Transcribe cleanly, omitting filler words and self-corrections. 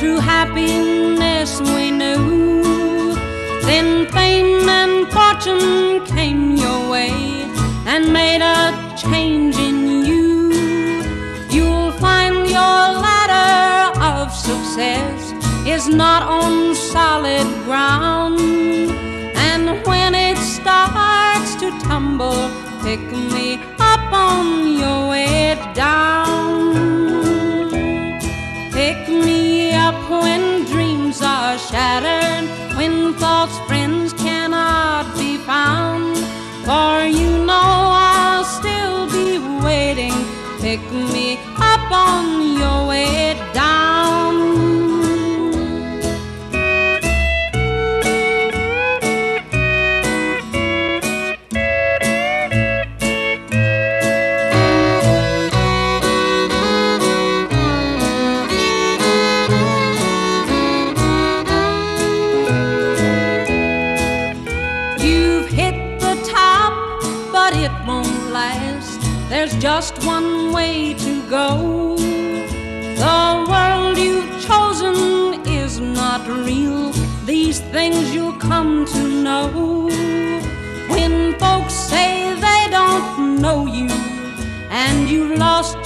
true happiness we knew. Then fame and fortune came your way and made a change in you. You'll find your ladder of success is not on solid ground, and when it starts to tumble, pick me up on your way down. Pick me up when dreams are shattered, when false friends cannot be found, for you know I'll still be waiting. Pick me up on your way down. It won't last. There's just one way to go. The world you've chosen is not real. These things you'll come to know when folks say they don't know you and you've lost